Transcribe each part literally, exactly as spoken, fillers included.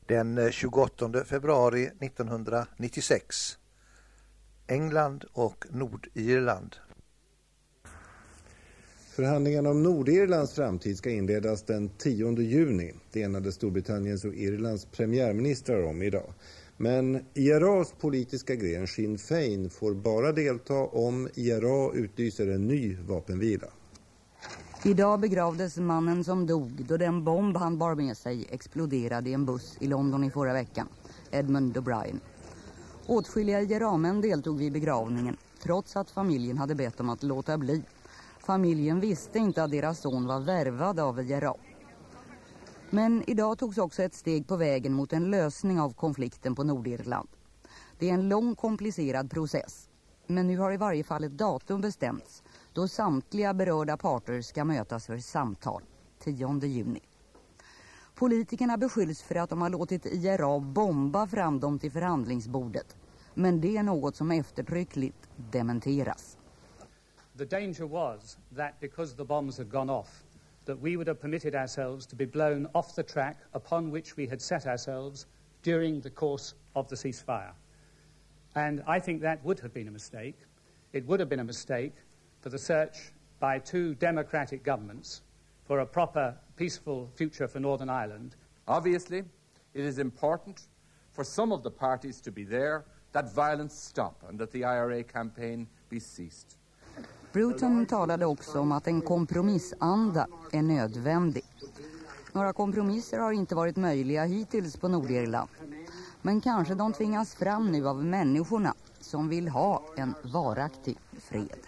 Den tjugoåttonde februari nittonhundranittiosex. England och Nordirland. Förhandlingarna om Nordirlands framtid ska inledas den tionde juni. Det enade Storbritanniens och Irlands premiärministrar om idag. Men I R A:s politiska gren Sinn Féin får bara delta om I R A utlyser en ny vapenvila. Idag begravdes mannen som dog då den bomb han bar med sig exploderade i en buss i London i förra veckan, Edmund O'Brien. Åtskilliga I R A-män deltog vid begravningen, trots att familjen hade bett om att låta bli. Familjen visste inte att deras son var värvad av I R A. Men idag togs också ett steg på vägen mot en lösning av konflikten på Nordirland. Det är en lång komplicerad process, men nu har i varje fall ett datum bestämts då samtliga berörda parter ska mötas för samtal, tionde juni. Politikerna beskylls för att de har låtit I R A bomba fram dem till förhandlingsbordet, men det är något som eftertryckligt dementeras. The danger was that because the bombs had gone off, that we would have permitted ourselves to be blown off the track upon which we had set ourselves during the course of the ceasefire. And I think that would have been a mistake. It would have been a mistake for the search by two democratic governments for a proper, peaceful future for Northern Ireland. Obviously, it is important for some of the parties to be there that violence stop and that the I R A campaign be ceased. Bruton talade också om att en kompromissanda är nödvändig. Några kompromisser har inte varit möjliga hittills på Nordirland. Men kanske de tvingas fram nu av människorna som vill ha en varaktig fred.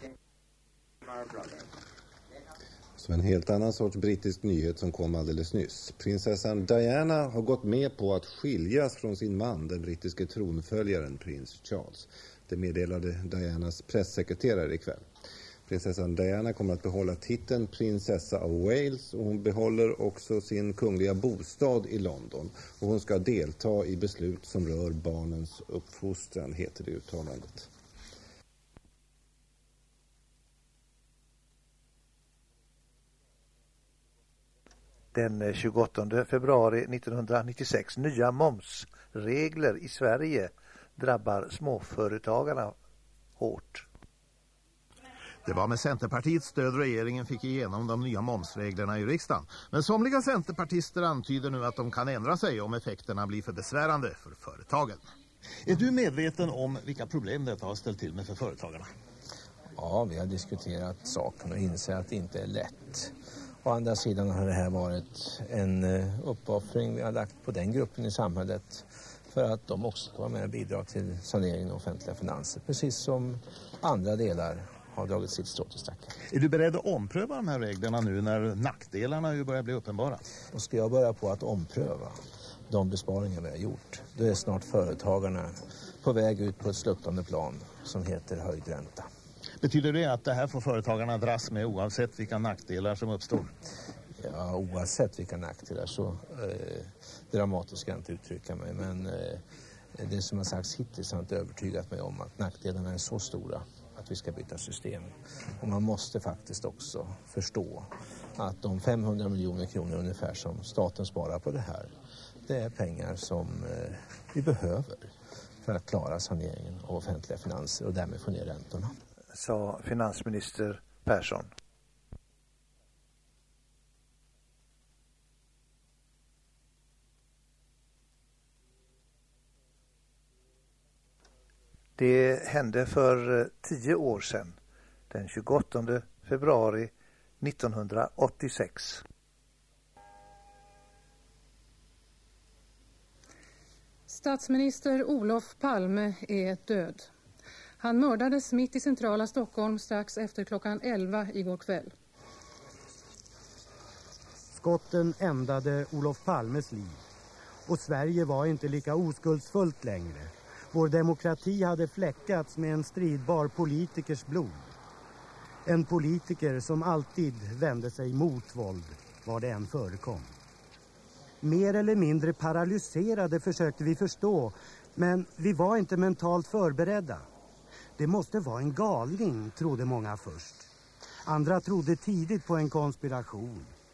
Så en helt annan sorts brittisk nyhet som kom alldeles nyss. Prinsessan Diana har gått med på att skiljas från sin man, den brittiske tronföljaren prins Charles. Det meddelade Dianas pressekreterare ikväll. Prinsessan Diana kommer att behålla titeln prinsessa av Wales och hon behåller också sin kungliga bostad i London. Och hon ska delta i beslut som rör barnens uppfostran, heter det uttalandet. Den tjugoåttonde februari nittonhundranittiosex. Nya momsregler i Sverige drabbar småföretagarna hårt. Det var med Centerpartiets stöd regeringen fick igenom de nya momsreglerna i riksdagen. Men somliga centerpartister antyder nu att de kan ändra sig om effekterna blir för besvärande för företagen. Är du medveten om vilka problem detta har ställt till med för företagarna? Ja, vi har diskuterat saken och inser att det inte är lätt. Å andra sidan har det här varit en uppoffring vi har lagt på den gruppen i samhället för att de också ska vara med och bidra till saneringen av offentliga finanser, precis som andra delar har dragit sitt strå till stacken. Är du beredd att ompröva de här reglerna nu när nackdelarna ju börjar bli uppenbara? Och ska jag börja på att ompröva de besparingar vi har gjort, då är snart företagarna på väg ut på ett sluttande plan som heter höjd ränta. Betyder det att det här får företagarna dras med oavsett vilka nackdelar som uppstår? Ja, oavsett vilka nackdelar så eh, dramatiskt ska jag inte uttrycka mig. Men eh, det som har sagts hittills har inte övertygat mig om att nackdelarna är så stora att vi ska byta system. Och man måste faktiskt också förstå att de femhundra miljoner kronor ungefär som staten sparar på det här, det är pengar som eh, vi behöver för att klara saneringen av offentliga finanser och därmed få ner räntorna. Sa finansminister Persson. Det hände för tio år sedan, den tjugoåttonde februari nittonhundraåttiosex. Statsminister Olof Palme är död. Han mördades mitt i centrala Stockholm strax efter klockan elva igår kväll. Skotten ändade Olof Palmes liv. Och Sverige var inte lika oskuldsfullt längre. Vår demokrati hade fläckats med en stridbar politikers blod. En politiker som alltid vände sig mot våld, var det än förekom. Mer eller mindre paralyserade försökte vi förstå, men vi var inte mentalt förberedda. Det måste vara en galning, trodde många först. Andra trodde tidigt på en konspiration.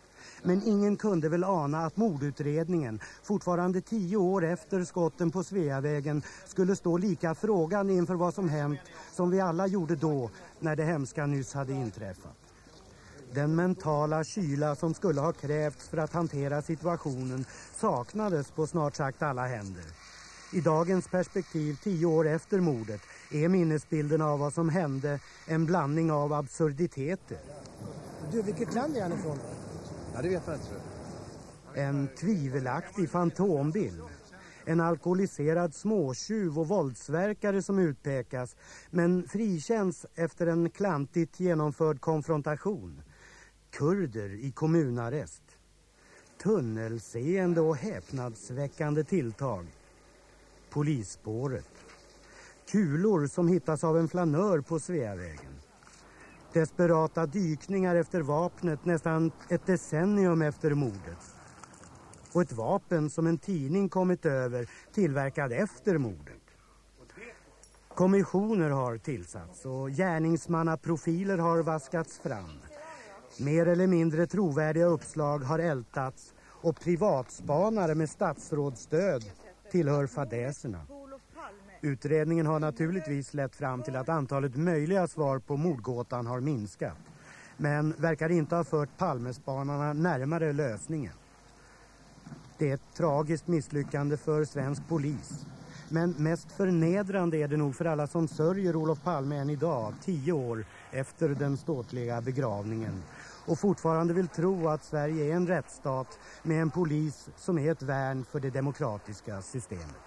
Men ingen kunde väl ana att mordutredningen, fortfarande tio år efter skotten på Sveavägen, skulle stå lika frågan inför vad som hänt som vi alla gjorde då när det hemska nyss hade inträffat. Den mentala kyla som skulle ha krävts för att hantera situationen saknades på snart sagt alla händer. I dagens perspektiv, tio år efter mordet, är minnesbilden av vad som hände en blandning av absurditeter. Du, vilket land är han ifrån? Ja, det vet man inte. En tvivelaktig fantombild. En alkoholiserad småtjuv och våldsverkare som utpekas, men frikänns efter en klantigt genomförd konfrontation. Kurder i kommunarrest. Tunnelseende och häpnadsväckande tilltag. Polisspåret. Kulor som hittas av en flanör på Sveavägen. Desperata dykningar efter vapnet nästan ett decennium efter mordet. Och ett vapen som en tidning kommit över, tillverkad efter mordet. Kommissioner har tillsatts och gärningsmannaprofiler har vaskats fram. Mer eller mindre trovärdiga uppslag har ältats och privatspanare med statsrådsstöd tillhör fadäserna. Utredningen har naturligtvis lett fram till att antalet möjliga svar på mordgåtan har minskat. Men verkar inte ha fört Palmespanarna närmare lösningen. Det är ett tragiskt misslyckande för svensk polis. Men mest förnedrande är det nog för alla som sörjer Olof Palme än idag, tio år efter den ståtliga begravningen. Och fortfarande vill tro att Sverige är en rättsstat med en polis som är ett värn för det demokratiska systemet.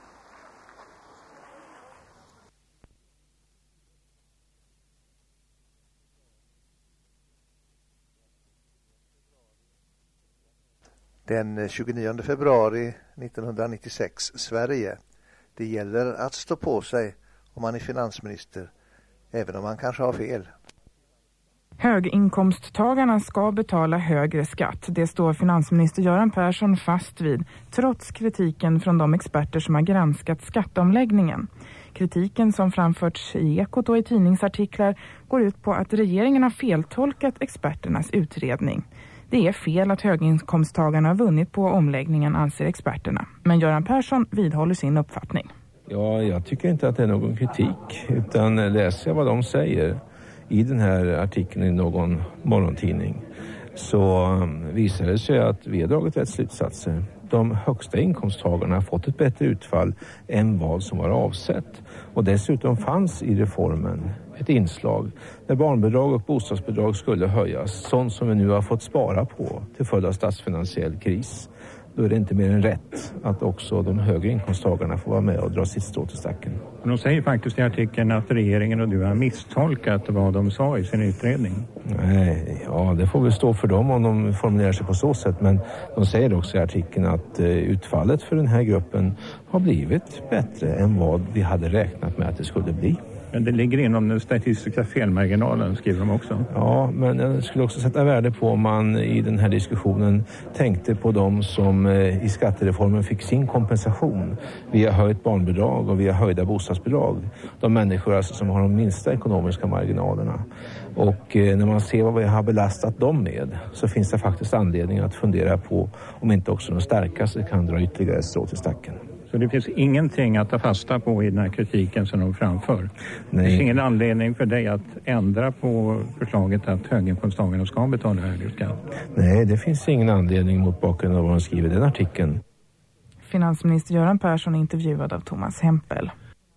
Den tjugonionde februari nittonhundranittiosex, Sverige. Det gäller att stå på sig om man är finansminister, även om man kanske har fel. Höginkomsttagarna ska betala högre skatt. Det står finansminister Göran Persson fast vid, trots kritiken från de experter som har granskat skatteomläggningen. Kritiken som framförts i Ekot och i tidningsartiklar går ut på att regeringen har feltolkat experternas utredning. Det är fel att höginkomsttagarna har vunnit på omläggningen, anser experterna. Men Göran Persson vidhåller sin uppfattning. Ja, jag tycker inte att det är någon kritik, utan läser jag vad de säger i den här artikeln i någon morgontidning, så visar det sig att vi har dragit rätt slutsatser. De högsta inkomsttagarna har fått ett bättre utfall än vad som var avsett. Och dessutom fanns i reformen ett inslag där barnbidrag och bostadsbidrag skulle höjas. Sånt som vi nu har fått spara på till följd av statsfinansiell kris. Då är det inte mer än rätt att också de högre inkomsttagarna får vara med och dra sitt strå till stacken. De säger faktiskt i artikeln att regeringen och du har misstolkat vad de sa i sin utredning. Nej, ja, det får väl stå för dem om de formulerar sig på så sätt. Men de säger också i artikeln att utfallet för den här gruppen har blivit bättre än vad vi hade räknat med att det skulle bli. Men det ligger inom den statistiska felmarginalen, skriver de också. Ja, men jag skulle också sätta värde på om man i den här diskussionen tänkte på de som i skattereformen fick sin kompensation via höjt barnbidrag och via höjda bostadsbidrag. De människor alltså som har de minsta ekonomiska marginalerna. Och när man ser vad vi har belastat dem med, så finns det faktiskt anledning att fundera på om inte också de starkaste kan dra ytterligare strå till stacken. Så det finns ingenting att ta fasta på i den här kritiken som de framför? Nej. Det finns ingen anledning för dig att ändra på förslaget att höginkomsttagarna ska betala högre skatt? Nej, det finns ingen anledning mot bakgrund av vad de skriver i den artikeln. Finansminister Göran Persson är intervjuad av Thomas Hempel.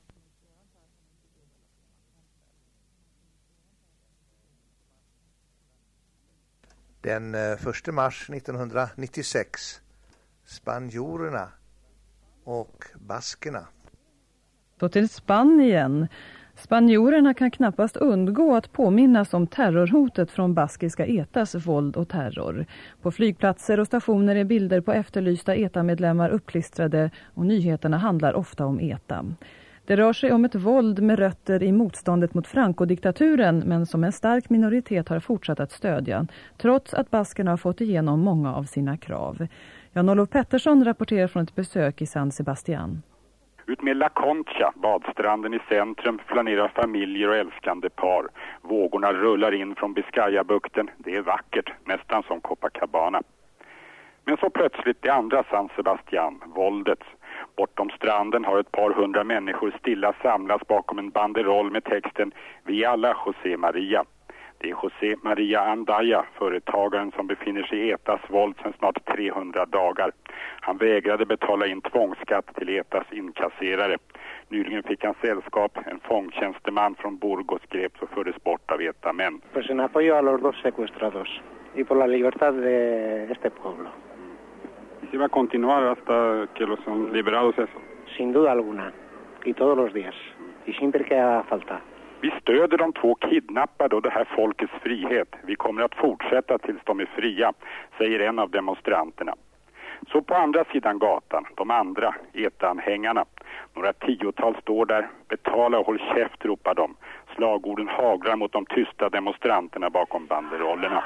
Den första mars nittonhundranittiosex, spanjorerna och baskerna. Då till Spanien. Spanjorerna kan knappast undgå att påminnas om terrorhotet från baskiska Etas våld och terror. På flygplatser och stationer är bilder på efterlysta Eta-medlemmar uppklistrade och nyheterna handlar ofta om Eta. Det rör sig om ett våld med rötter i motståndet mot Franco-diktaturen, men som en stark minoritet har fortsatt att stödja, trots att baskerna har fått igenom många av sina krav. Jan-Olof Pettersson rapporterar från ett besök i San Sebastián. Ut med La Concha, badstranden i centrum, planerar familjer och älskande par. Vågorna rullar in från Biscayabukten. Det är vackert, nästan som Copacabana. Men så plötsligt det andra San Sebastian, våldets. Bortom stranden har ett par hundra människor stilla samlats bakom en banderoll med texten "Vi alla José Maria". Det är José Maria Andaya, företagaren som befinner sig i E T A:s våld sedan snart trehundra dagar. Han vägrade betala in tvångsskatt till E T A:s inkasserare. Nyligen fick han sällskap, en fångtjänsteman från Burgos greps och fördes bort av E T A-män. Pues en apoyo a los dos secuestrados y por la libertad de este pueblo. ¿Se va a continuar hasta que los son liberados eso? Sin duda alguna, y todos los días, y siempre que haga falta. Vi stöder de två kidnappade och det här folkets frihet. Vi kommer att fortsätta tills de är fria, säger en av demonstranterna. Så på andra sidan gatan, de andra E T A-anhängarna. Några tiotal står där, betala och håll käft, ropar de. Slagorden haglar mot de tysta demonstranterna bakom banderollerna.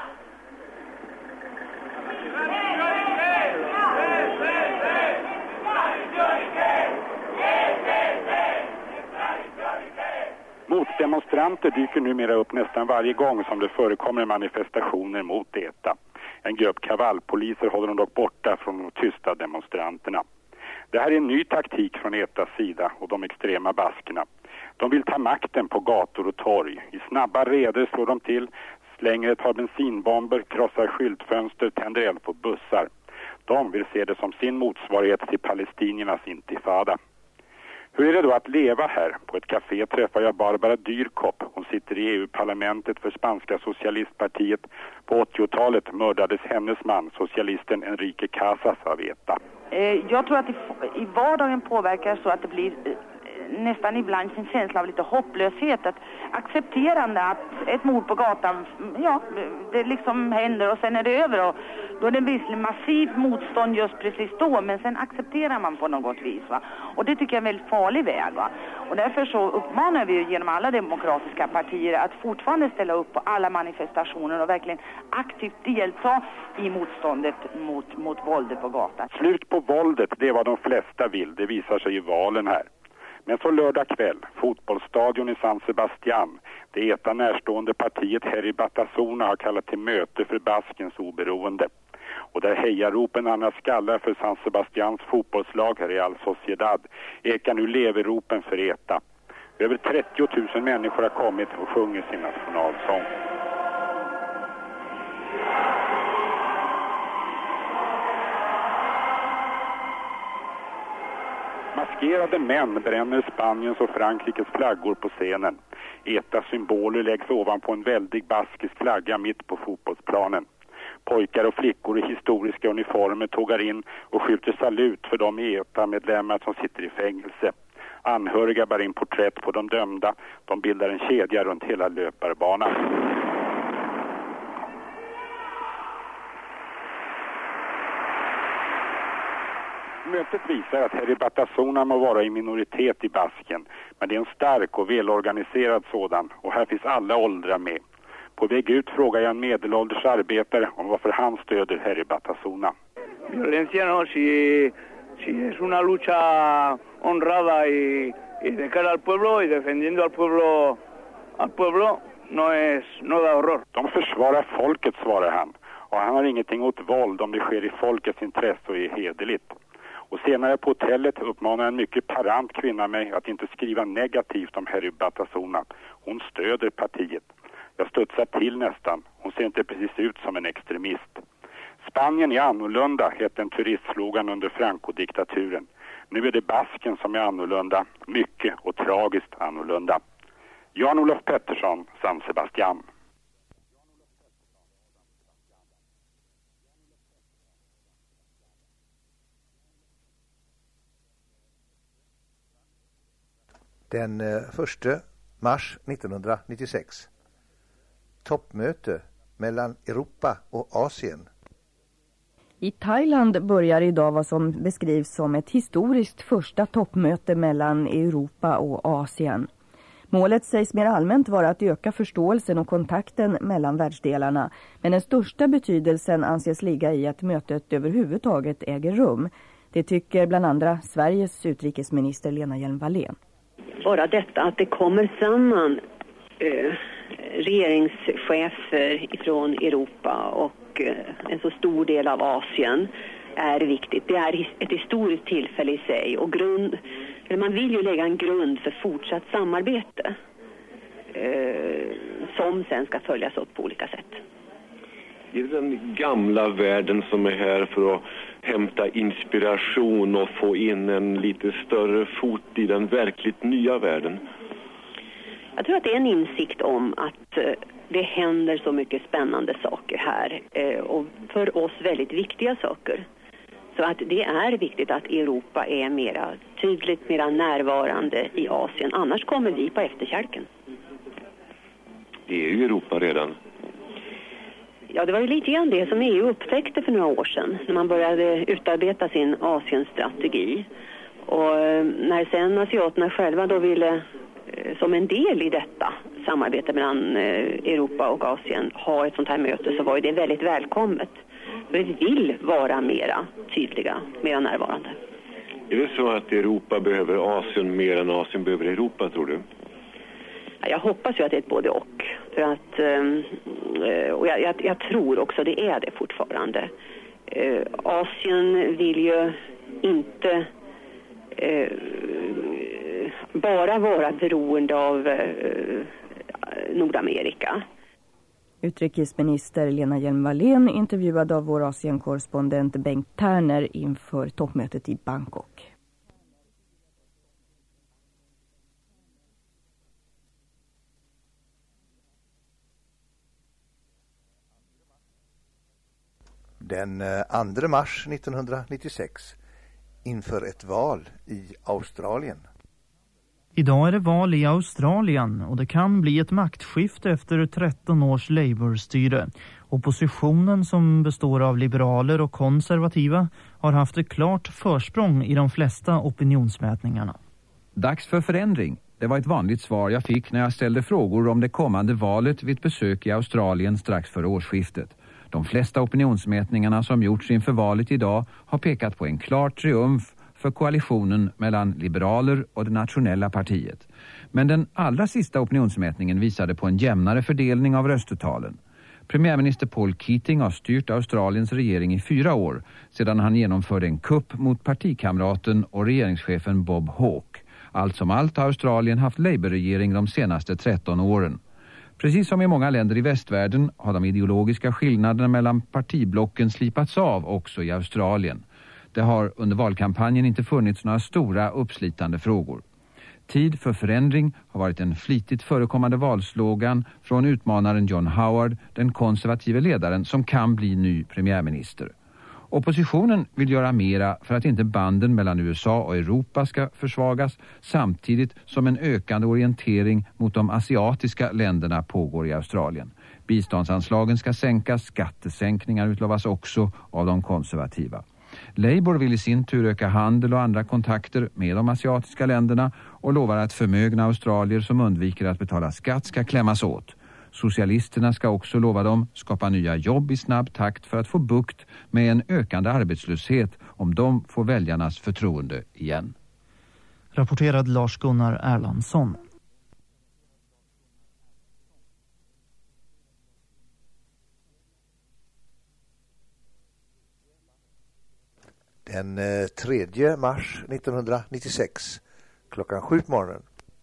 Motdemonstranter dyker numera upp nästan varje gång som det förekommer manifestationer mot E T A. En grupp kavallpoliser håller de dock borta från de tysta demonstranterna. Det här är en ny taktik från E T A:s sida och de extrema baskerna. De vill ta makten på gator och torg. I snabba reder slår de till, slänger ett par bensinbomber, krossar skyltfönster, tänder eld på bussar. De vill se det som sin motsvarighet till palestiniernas intifada. Hur är det då att leva här? På ett café träffar jag Barbara Dyrkop. Hon sitter i E U-parlamentet för Spanska socialistpartiet. På åttiotalet mördades hennes man, socialisten Enrique Casas, av E T A. Jag tror att i vardagen påverkar så att det blir nästan ibland en känsla av lite hopplöshet, att accepterande att ett mord på gatan, ja, det liksom händer och sen är det över, och då är det visserligen massiv motstånd just precis då, men sen accepterar man på något vis, va? Och det tycker jag är en väldigt farlig väg, va? Och därför så uppmanar vi genom alla demokratiska partier att fortfarande ställa upp på alla manifestationer och verkligen aktivt delta i motståndet mot, mot våldet på gatan. Slut på våldet, det är vad de flesta vill, det visar sig i valen här. Men så lördag kväll, fotbollsstadion i San Sebastian, det E T A närstående partiet Herri Batasuna har kallat till möte för Baskens oberoende. Och där hejaropen Anna skallar för San Sebastians fotbollslag, Real Sociedad, ekar nu leveropen för E T A. Över trettio tusen människor har kommit och sjunger sin nationalsång. Maskerade män bränner Spaniens och Frankrikes flaggor på scenen. E T A-symboler läggs ovanpå en väldig baskisk flagga mitt på fotbollsplanen. Pojkar och flickor i historiska uniformer tågar in och skjuter salut för de E T A-medlemmar som sitter i fängelse. Anhöriga bär in porträtt på de dömda. De bildar en kedja runt hela löparbanan. Mötet visar att Herri Batasuna må vara i minoritet i Basken, men det är en stark och välorganiserad sådan, och här finns alla åldrar med. På väg ut frågar jag en medelålders arbetare om varför han stöder Herri Batasuna. Violencia no, si, si es una lucha honrada y, y de cara al pueblo y defendiendo al pueblo, al pueblo no es, no da horror. De försvarar folket, svarar han, och han har ingenting åt våld om det sker i folkets intresse och är hederligt. Och senare på hotellet uppmanar en mycket parant kvinna mig att inte skriva negativt om Herri Batasuna. Hon stöder partiet. Jag studsar till nästan. Hon ser inte precis ut som en extremist. Spanien är annorlunda, hette en turistslogan under Franco-diktaturen. Nu är det Basken som är annorlunda, mycket och tragiskt annorlunda. Jan-Olof Pettersson, San Sebastian. Den första mars nittonhundranittiosex. Toppmöte mellan Europa och Asien. I Thailand börjar idag vad som beskrivs som ett historiskt första toppmöte mellan Europa och Asien. Målet sägs mer allmänt vara att öka förståelsen och kontakten mellan världsdelarna, men den största betydelsen anses ligga i att mötet överhuvudtaget äger rum. Det tycker bland andra Sveriges utrikesminister Lena Hjelm-Wallén. Bara detta att det kommer samman eh, regeringschefer från Europa och och en så stor del av Asien är viktigt. Det är ett historiskt tillfälle i sig och grund, eller man vill ju lägga en grund för fortsatt samarbete eh, som sen ska följas upp på olika sätt. Är det den gamla världen som är här för att hämta inspiration och få in en lite större fot i den verkligt nya världen? Jag tror att det är en insikt om att eh, det händer så mycket spännande saker här eh, och för oss väldigt viktiga saker. Så att det är viktigt att Europa är mera tydligt, mera närvarande i Asien. Annars kommer vi på efterkälken. Det är ju Europa redan. Ja, det var ju lite grann det som E U upptäckte för några år sedan. När man började utarbeta sin Asienstrategi. Och när sen asiaterna själva då ville, som en del i detta samarbete mellan Europa och Asien, ha ett sånt här möte, så var ju det väldigt välkommet. För vi vill vara mera tydliga, mera närvarande. Är det så att Europa behöver Asien mer än Asien behöver Europa, tror du? Jag hoppas ju att det är ett både och. För att, och jag, jag, jag tror också det är det fortfarande. Asien vill ju inte eh, bara vara beroende av eh, Nordamerika. Utrikesminister Lena Hjelm-Wallén intervjuad av vår Asienkorrespondent Bengt Terner inför toppmötet i Bangkok. Den andra mars nittonhundranittiosex inför ett val i Australien. Idag är det val i Australien och det kan bli ett maktskifte efter tretton års Labour-styre. Oppositionen, som består av liberaler och konservativa, har haft ett klart försprång i de flesta opinionsmätningarna. Dags för förändring. Det var ett vanligt svar jag fick när jag ställde frågor om det kommande valet vid ett besök i Australien strax före årsskiftet. De flesta opinionsmätningarna som gjorts inför valet idag har pekat på en klar triumf för koalitionen mellan liberaler och det nationella partiet. Men den allra sista opinionsmätningen visade på en jämnare fördelning av röstetalen. Premiärminister Paul Keating har styrt Australiens regering i fyra år sedan han genomförde en kupp mot partikamraten och regeringschefen Bob Hawke. Allt som allt har Australien haft Labour-regering de senaste tretton åren. Precis som i många länder i västvärlden har de ideologiska skillnaderna mellan partiblocken slipats av också i Australien. Det har under valkampanjen inte funnits några stora uppslitande frågor. Tid för förändring har varit en flitigt förekommande valslogan från utmanaren John Howard, den konservative ledaren som kan bli ny premiärminister. Oppositionen vill göra mera för att inte banden mellan U S A och Europa ska försvagas, samtidigt som en ökande orientering mot de asiatiska länderna pågår i Australien. Biståndsanslagen ska sänkas, skattesänkningar utlovas också av de konservativa. Labour vill i sin tur öka handel och andra kontakter med de asiatiska länderna och lovar att förmögna australier som undviker att betala skatt ska klämmas åt. Socialisterna ska också, lova dem, skapa nya jobb i snabb takt för att få bukt med en ökande arbetslöshet om de får väljarnas förtroende igen. Rapporterad Lars-Gunnar Erlandsson. Den tredje mars nittonhundranittiosex klockan sju på morgonen.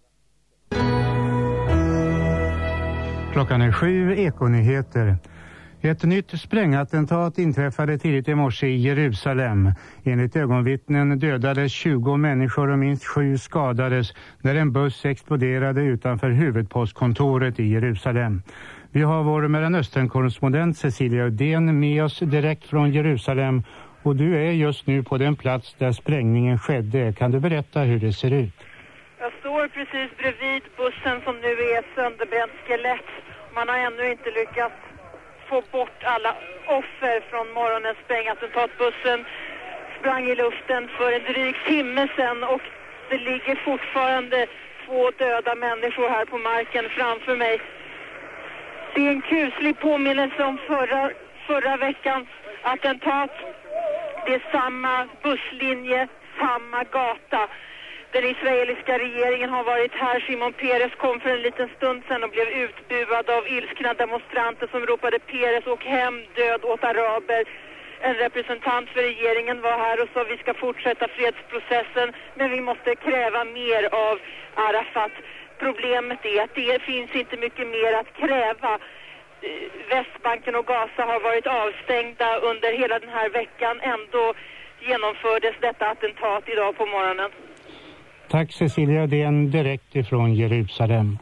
Klockan är sju, Ekonyheter. Ett nytt sprängattentat inträffade tidigt i morse i Jerusalem. Enligt ögonvittnen dödades tjugo människor och minst sju skadades när en buss exploderade utanför huvudpostkontoret i Jerusalem. Vi har vår Mellanöstern-korrespondent Cecilia Udén med oss direkt från Jerusalem. Och du är just nu på den plats där sprängningen skedde. Kan du berätta hur det ser ut? Jag står precis bredvid bussen som nu är sönderbränt skelett. Man har ännu inte lyckats få bort alla offer från morgonens sprängattentat. Bussen sprang i luften för en dryg timme sedan och det ligger fortfarande två döda människor här på marken framför mig. Det är en kuslig påminnelse om förra, förra veckans attentat. Det är samma busslinje, samma gata. Den israeliska regeringen har varit här. Shimon Peres kom för en liten stund sedan och blev utbuad av ilskna demonstranter som ropade Peres och hem, död åt araber. En representant för regeringen var här och sa att vi ska fortsätta fredsprocessen, men vi måste kräva mer av Arafat. Problemet är att det finns inte mycket mer att kräva. Västbanken och Gaza har varit avstängda under hela den här veckan. Ändå genomfördes detta attentat idag på morgonen. Tack Cecilia, det är en direkt ifrån Jerusalem.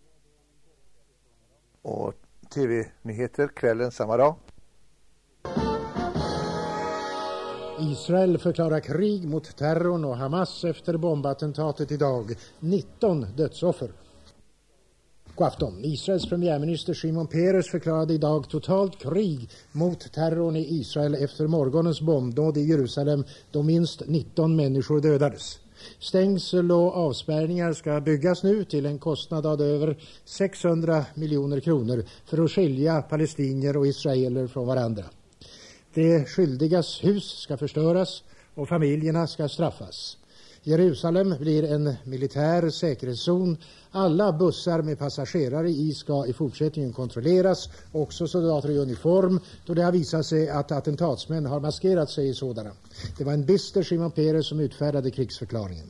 Och tv-nyheter kvällen samma dag. Israel förklarar krig mot terrorn och Hamas efter bombattentatet idag. nitton dödsoffer. God afton. Israels premiärminister Shimon Peres förklarade idag totalt krig mot terrorn i Israel efter morgonens bombdåd i Jerusalem då minst nitton människor dödades. Stängsel och avspärrningar ska byggas nu till en kostnad av över sexhundra miljoner kronor för att skilja palestinier och israeler från varandra. De skyldigas hus ska förstöras och familjerna ska straffas. Jerusalem blir en militär säkerhetszon. Alla bussar med passagerare i ska i fortsättningen kontrolleras, också soldater i uniform, då det har visat sig att attentatsmän har maskerat sig i sådana. Det var en bister Shimon Peres som utfärdade krigsförklaringen.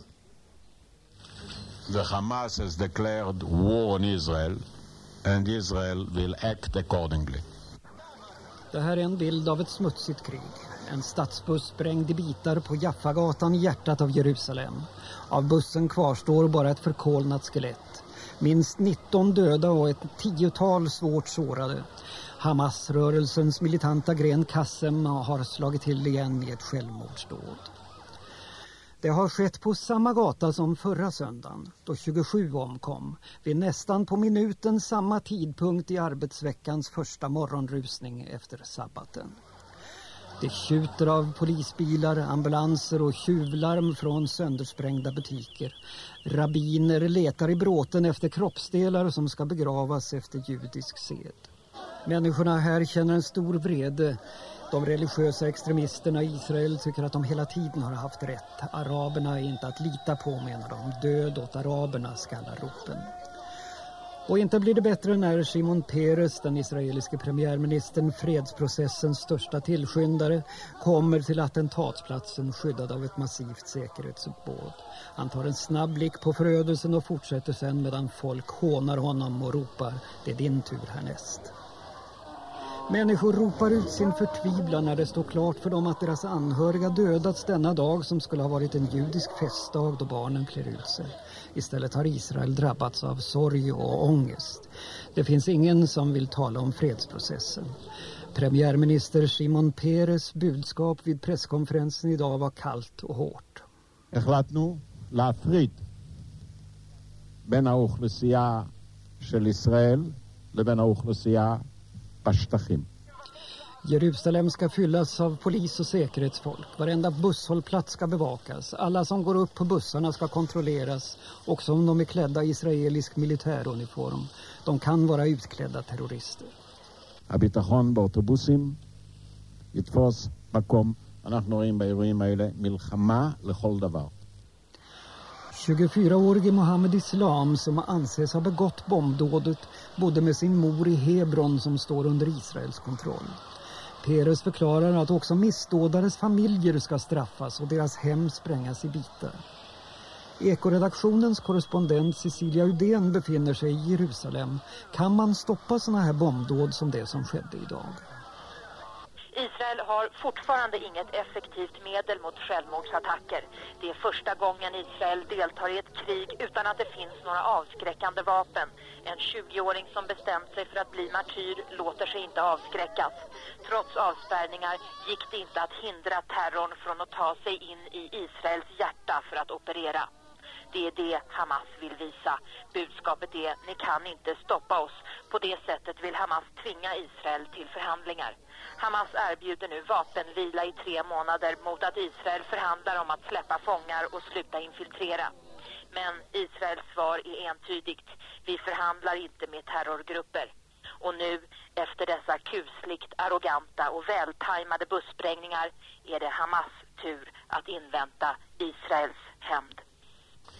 The Hamas has declared war on Israel and Israel will act accordingly. Det här är en bild av ett smutsigt krig. En stadsbuss sprängd i bitar på Jaffagatan i hjärtat av Jerusalem. Av bussen kvarstår bara ett förkolnat skelett. Minst nitton döda och ett tiotal svårt sårade. Hamas-rörelsens militanta gren Qassem har slagit till igen i ett självmordsdåd. Det har skett på samma gata som förra söndagen, då tjugosju omkom, vid nästan på minuten samma tidpunkt i arbetsveckans första morgonrusning efter sabbaten. Det tjuter av polisbilar, ambulanser och tjuvlarm från söndersprängda butiker. Rabbiner letar i bråten efter kroppsdelar som ska begravas efter judisk sed. Människorna här känner en stor vrede. De religiösa extremisterna i Israel tycker att de hela tiden har haft rätt. Araberna är inte att lita på, menar de. Död åt araberna, skallar ropen. Och inte blir det bättre när Shimon Peres, den israeliske premiärministern, fredsprocessens största tillskyndare, kommer till attentatsplatsen skyddad av ett massivt säkerhetsuppbåd. Han tar en snabb blick på förödelsen och fortsätter sen medan folk hånar honom och ropar: det är din tur härnäst. Människor ropar ut sin förtvivlan när det står klart för dem att deras anhöriga dödats denna dag som skulle ha varit en judisk festdag då barnen klär ut sig. Istället har Israel drabbats av sorg och ångest. Det finns ingen som vill tala om fredsprocessen. Premiärminister Shimon Peres budskap vid presskonferensen idag var kallt och hårt. החלטנו להפריד בין האוכלוסייה של ישראל לבין האוכלוסייה בשטחים. Jerusalem ska fyllas av polis och säkerhetsfolk. Varenda busshållplats ska bevakas. Alla som går upp på bussarna ska kontrolleras, också om de är klädda i israelisk militäruniform. De kan vara utklädda terrorister. הביטחון באוטובוסים יתפוס מקום. אנחנו רואים באירועים האלה מלחמה לכל דבר. tjugofyraårige Mohammed Islam, som anses ha begått bombdådet, bodde med sin mor i Hebron som står under Israels kontroll. Peres förklarar att också missdådares familjer ska straffas och deras hem sprängas i bitar. Ekoredaktionens korrespondent Cecilia Udén befinner sig i Jerusalem. Kan man stoppa såna här bombdåd som det som skedde idag? Israel har fortfarande inget effektivt medel mot självmordsattacker. Det är första gången Israel deltar i ett krig utan att det finns några avskräckande vapen. En tjugoåring som bestämt sig för att bli martyr låter sig inte avskräckas. Trots avspärrningar gick det inte att hindra terrorn från att ta sig in i Israels hjärta för att operera. Det är det Hamas vill visa. Budskapet är: ni kan inte stoppa oss. På det sättet vill Hamas tvinga Israel till förhandlingar. Hamas erbjuder nu vapenvila i tre månader mot att Israel förhandlar om att släppa fångar och sluta infiltrera. Men Israels svar är entydigt: vi förhandlar inte med terrorgrupper. Och nu, efter dessa kusligt arroganta och vältajmade bussprängningar, är det Hamas tur att invänta Israels hämnd.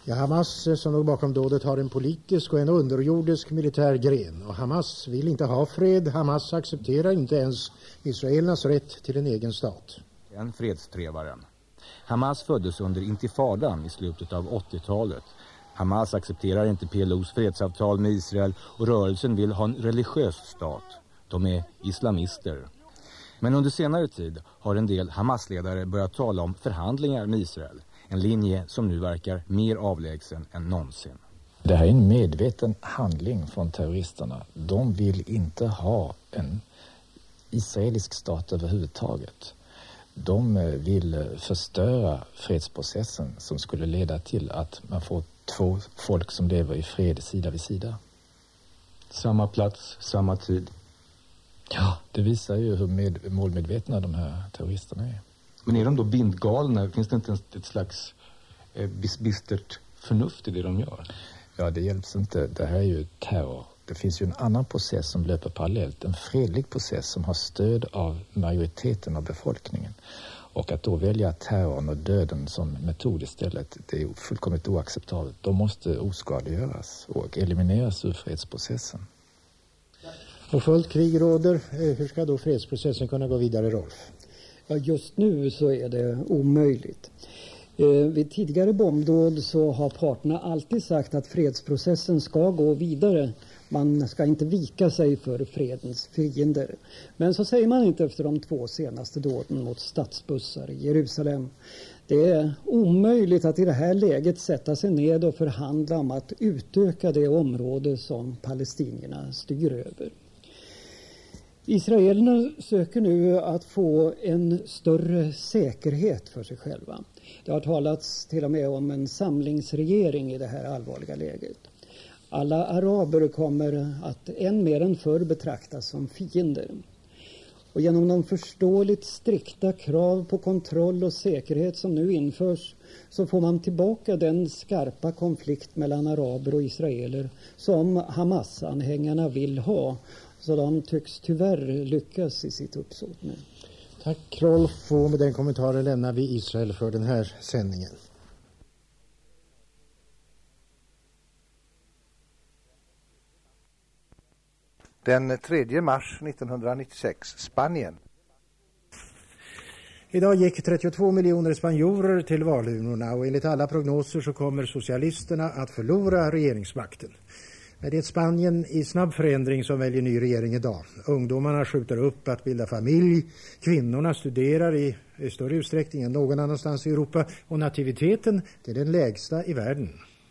Ja, Hamas som låg bakom dådet har en politisk och en underjordisk militär gren. Och Hamas vill inte ha fred. Hamas accepterar inte ens israelernas rätt till en egen stat. En fredstrevaren. Hamas föddes under intifadan i slutet av åttiotalet. Hamas accepterar inte P L O:s fredsavtal med Israel och rörelsen vill ha en religiös stat. De är islamister. Men under senare tid har en del Hamas-ledare börjat tala om förhandlingar med Israel. En linje som nu verkar mer avlägsen än någonsin. Det här är en medveten handling från terroristerna. De vill inte ha en israelisk stat överhuvudtaget. De vill förstöra fredsprocessen som skulle leda till att man får två folk som lever i fred sida vid sida. Samma plats, samma tid. Ja, det visar ju hur med, målmedvetna de här terroristerna är. Men är de då bindgalna? Finns det inte ett slags eh, bistert förnuft i det de gör? Ja, det hjälps inte. Det här är ju terror. Det finns ju en annan process som löper parallellt. En fredlig process som har stöd av majoriteten av befolkningen. Och att då välja terrorn och döden som metod istället, det är fullkomligt oacceptabelt. De måste oskadliggöras och elimineras ur fredsprocessen. Och fullt krig råder. Hur ska då fredsprocessen kunna gå vidare, Rolf? Ja, just nu så är det omöjligt. Eh, vid tidigare bombdåd så har parterna alltid sagt att fredsprocessen ska gå vidare. Man ska inte vika sig för fredens fiender. Men så säger man inte efter de två senaste dåden mot stadsbussar i Jerusalem. Det är omöjligt att i det här läget sätta sig ned och förhandla om att utöka det område som palestinierna styr över. Israelerna söker nu att få en större säkerhet för sig själva. Det har talats till och med om en samlingsregering i det här allvarliga läget. Alla araber kommer att än mer än förr betraktas som fiender. Och genom de förståeligt strikta krav på kontroll och säkerhet som nu införs så får man tillbaka den skarpa konflikt mellan araber och israeler som Hamas-anhängarna vill ha. Så de tycks tyvärr lyckas i sitt uppsåt nu. Tack Rolf, och med den kommentaren lämnar vi Israel för den här sändningen. Den tredje mars nittonhundranittiosex, Spanien. Idag gick trettiotvå miljoner spanjorer till valurnorna och enligt alla prognoser så kommer socialisterna att förlora regeringsmakten. Men det är ett Spanien i snabb förändring som väljer ny regering idag. Ungdomarna skjuter upp att bilda familj, kvinnorna studerar i, i större utsträckning än någon annanstans i Europa och nativiteten det är den lägsta i världen.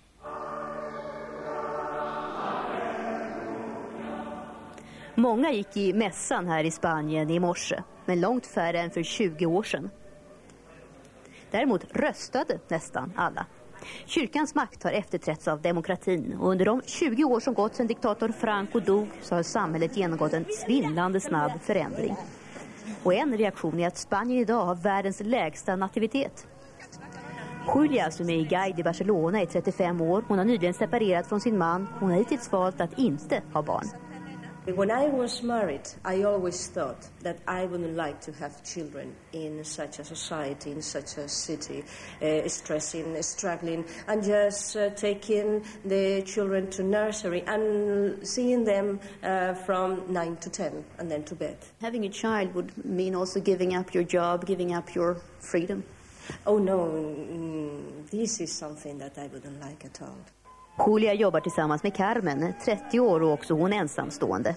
Många gick i mässan här i Spanien i morse, men långt färre än för tjugo år sedan. Däremot röstade nästan alla. Kyrkans makt har efterträtts av demokratin och under de tjugo år som gått sedan diktator Franco dog så har samhället genomgått en svindlande snabb förändring. Och en reaktion är att Spanien idag har världens lägsta nativitet. Julia som är guide i Barcelona är trettiofem år. Hon har nyligen separerat från sin man. Hon har hittills valt att inte ha barn. When I was married, I always thought that I wouldn't like to have children in such a society, in such a city, uh, stressing, struggling, and just uh, taking the children to nursery and seeing them uh, from nine to ten and then to bed. Having a child would mean also giving up your job, giving up your freedom. Oh no, mm, this is something that I wouldn't like at all. Julia jobbar tillsammans med Carmen, trettio år och också hon ensamstående.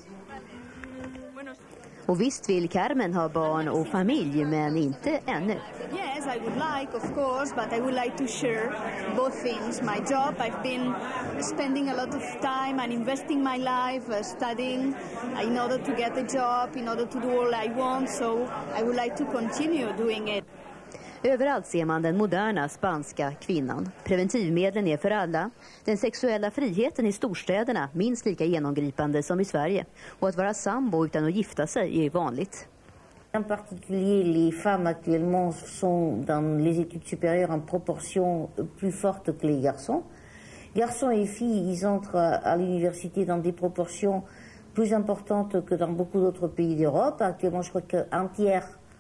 Och visst vill Carmen ha barn och familj, men inte ännu. Yes, I would like, of course, but I would like to share both things. My job, I've been spending a lot of time and investing my life uh, studying in order to get a job, in order to do all I want, so I would like to continue doing it. Överallt ser man den moderna spanska kvinnan. Preventivmedlen är för alla. Den sexuella friheten i storstäderna minst lika genomgripande som i Sverige. Och att vara sambo utan att gifta sig är vanligt. En particulier, les femmes actuellement sont dans les études supérieures en proportion plus forte que les garçons. Garçons et filles, ils entrent à l'université dans des proportions plus importantes que dans beaucoup d'autres pays d'Europe. Actuellement, je crois qu'un tiers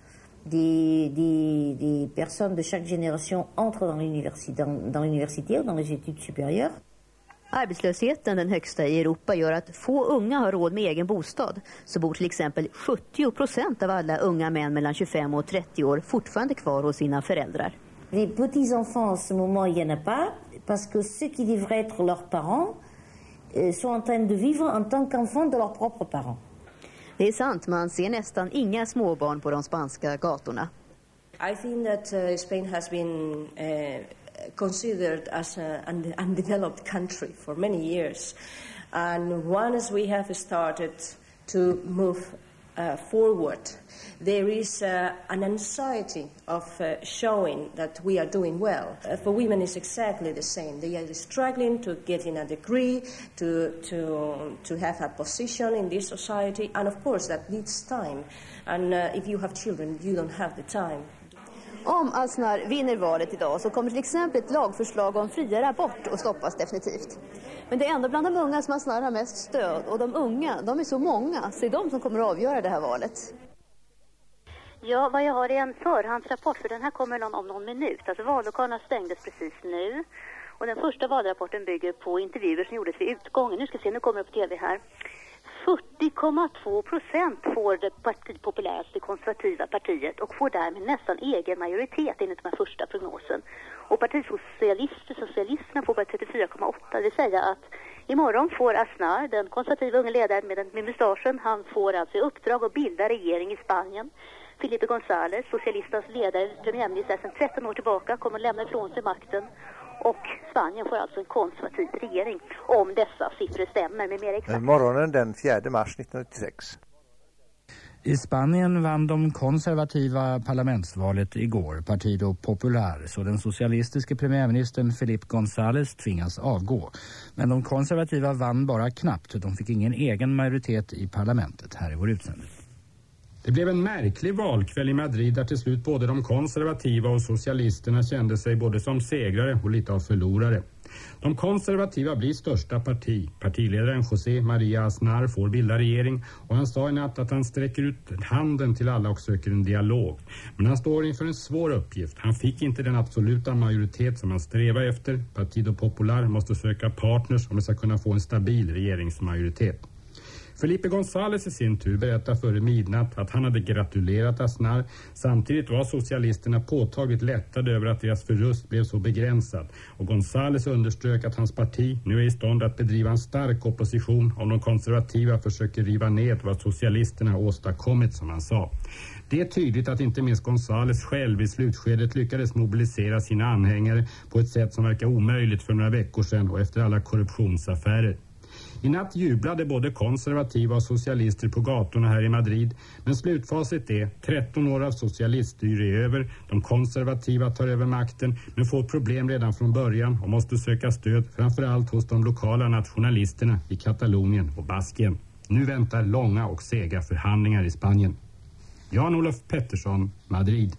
des, des, des personnes de chaque génération entrent dans l'université, dans, dans l'université ou dans les études supérieures. Arbetslösheten, den högsta i Europa, gör att få unga har råd med egen bostad. Så bor till exempel sjuttio procent av alla unga män mellan tjugofem och trettio år fortfarande kvar hos sina föräldrar. Les petits-enfants en ce moment, il n'y en a pas, parce que ceux qui devraient être leurs parents euh, sont en train de vivre en tant qu'enfants de leurs propres parents. Det är sant, man ser nästan inga småbarn på de spanska gatorna. I think that uh, Spain has been uh, considered as an undeveloped country for many years. And once we have started to move uh, forward, there is uh, an anxiety of uh, showing that we are doing well. Uh, for women it's exactly the same. They are struggling to get in a degree, to, to, to have a position in this society, and of course that needs time. And uh, if you have children, you don't have the time. Om Aznar vinner valet idag så kommer till exempel ett lagförslag om friare abort att stoppas definitivt. Men det är ändå bland de unga som Aznar har mest stöd, och de unga, de är så många, så det är de som kommer att avgöra det här valet. Ja, vad jag har är en förhandsrapport, för den här kommer någon, om någon minut. Alltså vallokalerna stängdes precis nu. Och den första valrapporten bygger på intervjuer som gjordes vid utgången. Nu ska vi se, nu kommer det på tv här. fyrtio komma två procent får det partipopuläraste konservativa partiet och får därmed nästan egen majoritet enligt den här första prognosen. Och partisocialister, socialisterna får bara trettiofyra komma åtta. Det vill säga att imorgon får Aznar, den konservativa unge ledaren med den med mustaschen, han får alltså i uppdrag att bilda regering i Spanien. Felipe González, socialistens ledare, premiärminister sedan tretton år tillbaka, kommer att lämna ifrån sig makten. Och Spanien får alltså en konservativ regering om dessa siffror stämmer med mer exakt. Morgonen den fjärde mars nittonhundranittiosex. I Spanien vann de konservativa parlamentsvalet igår, Partido Popular, så den socialistiske premiärministern Felipe González tvingas avgå. Men de konservativa vann bara knappt, de fick ingen egen majoritet i parlamentet. Här i vår utsändning. Det blev en märklig valkväll i Madrid där till slut både de konservativa och socialisterna kände sig både som segrare och lite av förlorare. De konservativa blir största parti. Partiledaren José María Aznar får bilda regering, och han sa i natt att han sträcker ut handen till alla och söker en dialog. Men han står inför en svår uppgift. Han fick inte den absoluta majoritet som han strävar efter. Partido Popular måste söka partners om det ska kunna få en stabil regeringsmajoritet. Felipe González i sin tur berättar före midnatt att han hade gratulerat Aznar. Samtidigt var socialisterna påtagligt lättade över att deras förlust blev så begränsad. Och González underströk att hans parti nu är i stånd att bedriva en stark opposition om de konservativa försöker riva ned vad socialisterna åstadkommit, som han sa. Det är tydligt att inte minst González själv i slutskedet lyckades mobilisera sina anhängare på ett sätt som verkar omöjligt för några veckor sedan och efter alla korruptionsaffärer. I natt jublade både konservativa och socialister på gatorna här i Madrid, men slutfacit är tretton år av socialiststyre är över. De konservativa tar över makten men får problem redan från början och måste söka stöd framförallt hos de lokala nationalisterna i Katalonien och Baskien. Nu väntar långa och sega förhandlingar i Spanien. Jan-Olof Pettersson, Madrid.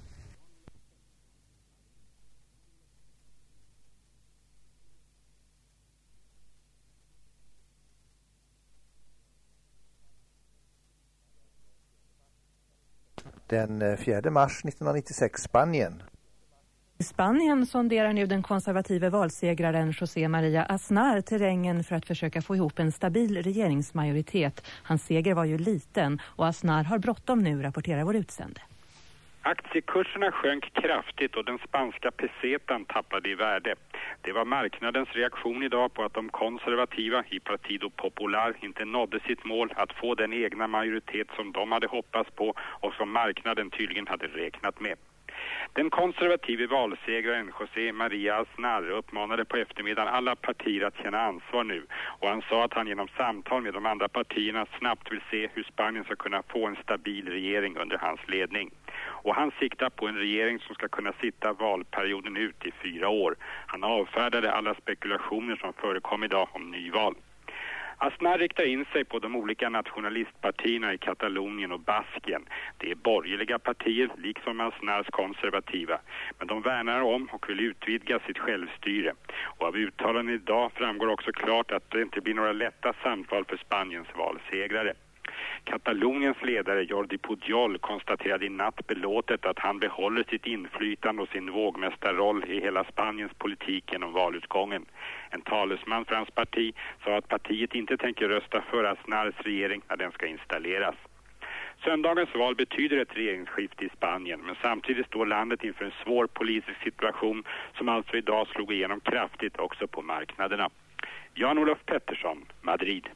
Den fjärde mars nittonhundranittiosex, Spanien. I Spanien sonderar nu den konservativa valsegraren José María Aznar terrängen för att försöka få ihop en stabil regeringsmajoritet. Hans seger var ju liten och Aznar har bråttom nu, rapporterar vår utsände. Aktiekurserna sjönk kraftigt och den spanska pesetan tappade i värde. Det var marknadens reaktion idag på att de konservativa i Partido Popular inte nådde sitt mål att få den egna majoritet som de hade hoppats på och som marknaden tydligen hade räknat med. Den konservative valsegraren José María Aznar uppmanade på eftermiddagen alla partier att känna ansvar nu, och han sa att han genom samtal med de andra partierna snabbt vill se hur Spanien ska kunna få en stabil regering under hans ledning. Och han siktar på en regering som ska kunna sitta valperioden ut i fyra år. Han avfärdade alla spekulationer som förekom idag om nyval. Aznar riktar in sig på de olika nationalistpartierna i Katalonien och Baskien. Det är borgerliga partier, liksom Aznars konservativa. Men de värnar om och vill utvidga sitt självstyre. Och av uttalanden idag framgår också klart att det inte blir några lätta samtal för Spaniens valsegrare. Kataloniens ledare Jordi Pujol konstaterade i natt belåtet att han behåller sitt inflytande och sin vågmästarroll i hela Spaniens politik genom valutgången. En talesman för hans parti sa att partiet inte tänker rösta för Aznars regering när den ska installeras. Söndagens val betyder ett regeringsskifte i Spanien, men samtidigt står landet inför en svår politisk situation som alltså idag slog igenom kraftigt också på marknaderna. Jan-Olof Pettersson, Madrid.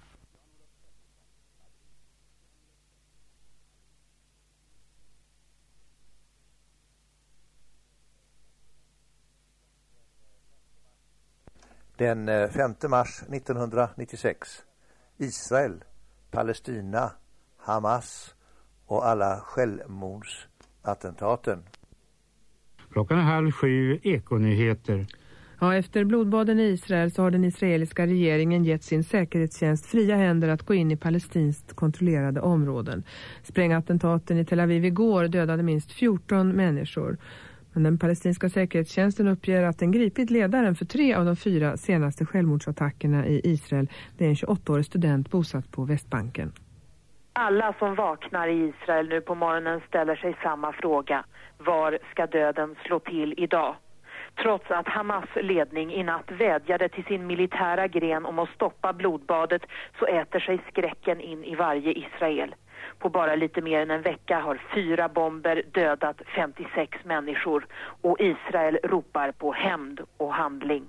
Den femte mars nittonhundranittiosex. Israel, Palestina, Hamas och alla självmordsattentaten. Klockan är halv sju, Ekonyheter. Ja, efter blodbaden i Israel så har den israeliska regeringen gett sin säkerhetstjänst fria händer att gå in i palestinskt kontrollerade områden. Sprängattentaten i Tel Aviv igår dödade minst fjorton människor. Men den palestinska säkerhetstjänsten uppger att den gripit ledaren för tre av de fyra senaste självmordsattackerna i Israel. Det är en tjugoåttaårig student bosatt på Västbanken. Alla som vaknar i Israel nu på morgonen ställer sig samma fråga. Var ska döden slå till idag? Trots att Hamas ledning i natt vädjade till sin militära gren om att stoppa blodbadet så äter sig skräcken in i varje Israel. På bara lite mer än en vecka har fyra bomber dödat femtiosex människor och Israel ropar på hämnd och handling.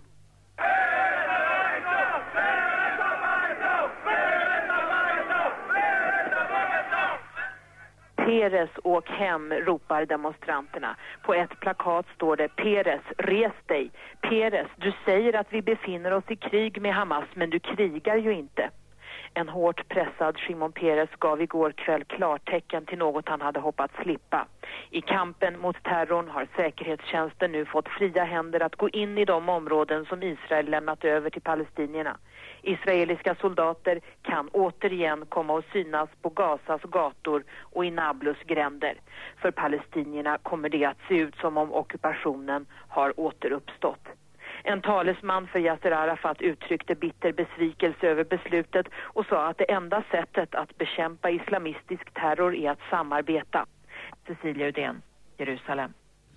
Peres, åk hem, ropar demonstranterna. På ett plakat står det: Peres, res dig. Peres, du säger att vi befinner oss i krig med Hamas, men du krigar ju inte. En hårt pressad Shimon Peres gav igår kväll klartecken till något han hade hoppats slippa. I kampen mot terrorn har säkerhetstjänsten nu fått fria händer att gå in i de områden som Israel lämnat över till palestinierna. Israeliska soldater kan återigen komma och synas på Gazas gator och i Nablus gränder. För palestinierna kommer det att se ut som om ockupationen har återuppstått. En talesman för Yasser Arafat uttryckte bitter besvikelse över beslutet och sa att det enda sättet att bekämpa islamistisk terror är att samarbeta. Cecilia Udén, Jerusalem.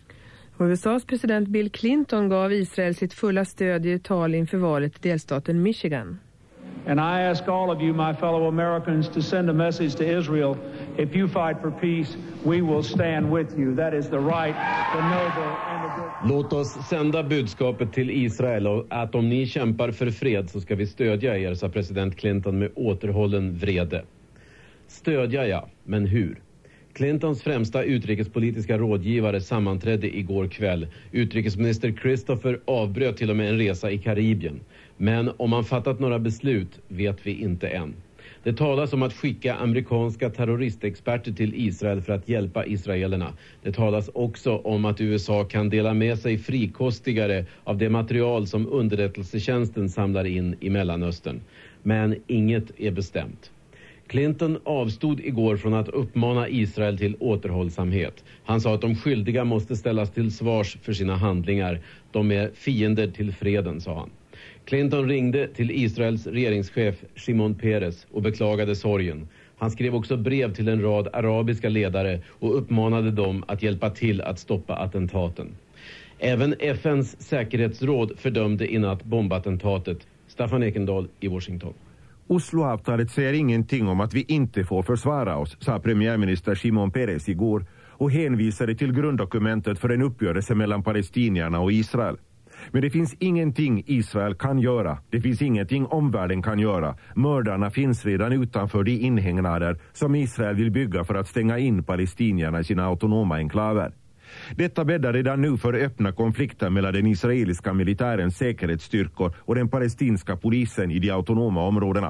U S A:s president Bill Clinton gav Israel sitt fulla stöd i ett tal inför valet i delstaten Michigan. And I ask all of you, my fellow Americans, to send a message to Israel. If you fight for peace, we will stand with you. That is the right, the noble and the good. Låt oss sända budskapet till Israel och att om ni kämpar för fred så ska vi stödja er, sa president Clinton med återhållen vrede. Stödja ja, men hur? Clintons främsta utrikespolitiska rådgivare sammanträdde igår kväll. Utrikesminister Christopher avbröt till och med en resa i Karibien. Men om man fattat några beslut vet vi inte än. Det talas om att skicka amerikanska terroristexperter till Israel för att hjälpa israelerna. Det talas också om att U S A kan dela med sig frikostigare av det material som underrättelsetjänsten samlar in i Mellanöstern. Men inget är bestämt. Clinton avstod igår från att uppmana Israel till återhållsamhet. Han sa att de skyldiga måste ställas till svars för sina handlingar. De är fiender till freden, sa han. Clinton ringde till Israels regeringschef Shimon Peres och beklagade sorgen. Han skrev också brev till en rad arabiska ledare och uppmanade dem att hjälpa till att stoppa attentaten. Även F N:s säkerhetsråd fördömde i natt bombattentatet. Staffan Ekendahl i Washington. Osloavtalet säger ingenting om att vi inte får försvara oss, sa premiärminister Shimon Peres igår och hänvisade till grunddokumentet för en uppgörelse mellan palestinierna och Israel. Men det finns ingenting Israel kan göra. Det finns ingenting omvärlden kan göra. Mördarna finns redan utanför de inhägnader som Israel vill bygga för att stänga in palestinierna i sina autonoma enklaver. Detta bäddar redan nu för öppna konflikter mellan den israeliska militärens säkerhetsstyrkor och den palestinska polisen i de autonoma områdena.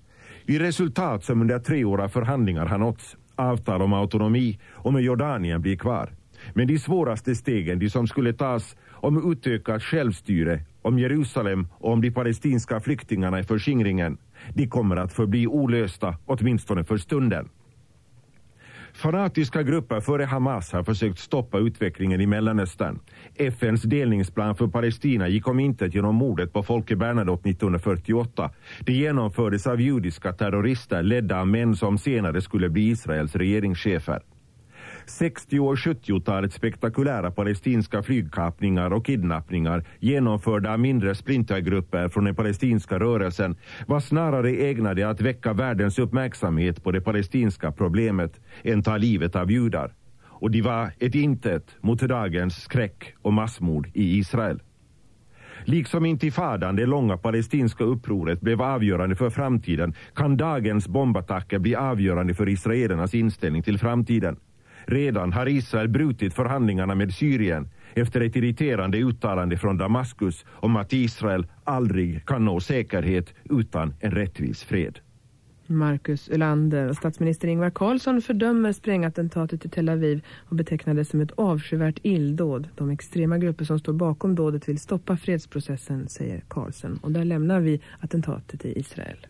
I resultat som under tre åra förhandlingar har nåtts, avtal om autonomi och med Jordanien blir kvar. Men de svåraste stegen, de som skulle tas om utökat självstyre, om Jerusalem och om de palestinska flyktingarna i förskingringen, de kommer att förbli olösta, åtminstone för stunden. Fanatiska grupper före Hamas har försökt stoppa utvecklingen i Mellanöstern. F N:s delningsplan för Palestina gick om intet genom mordet på Folke Bernadotte nittonhundrafyrtioåtta. Det genomfördes av judiska terrorister ledda av män som senare skulle bli Israels regeringschefer. sextio- och sjuttiotalets spektakulära palestinska flygkapningar och kidnappningar genomförda av mindre splintergrupper från den palestinska rörelsen var snarare ägnade att väcka världens uppmärksamhet på det palestinska problemet än ta livet av judar. Och de var ett intet mot dagens skräck och massmord i Israel. Liksom intifadan, det långa palestinska upproret, blev avgörande för framtiden, kan dagens bombattacker bli avgörande för israelernas inställning till framtiden. Redan har Israel brutit förhandlingarna med Syrien efter ett irriterande uttalande från Damaskus om att Israel aldrig kan nå säkerhet utan en rättvis fred. Marcus Ölander och statsminister Ingvar Carlsson fördömer sprängattentatet i Tel Aviv och betecknar det som ett avskyvärt illdåd. De extrema grupper som står bakom dådet vill stoppa fredsprocessen, säger Carlsson. Och där lämnar vi attentatet i Israel.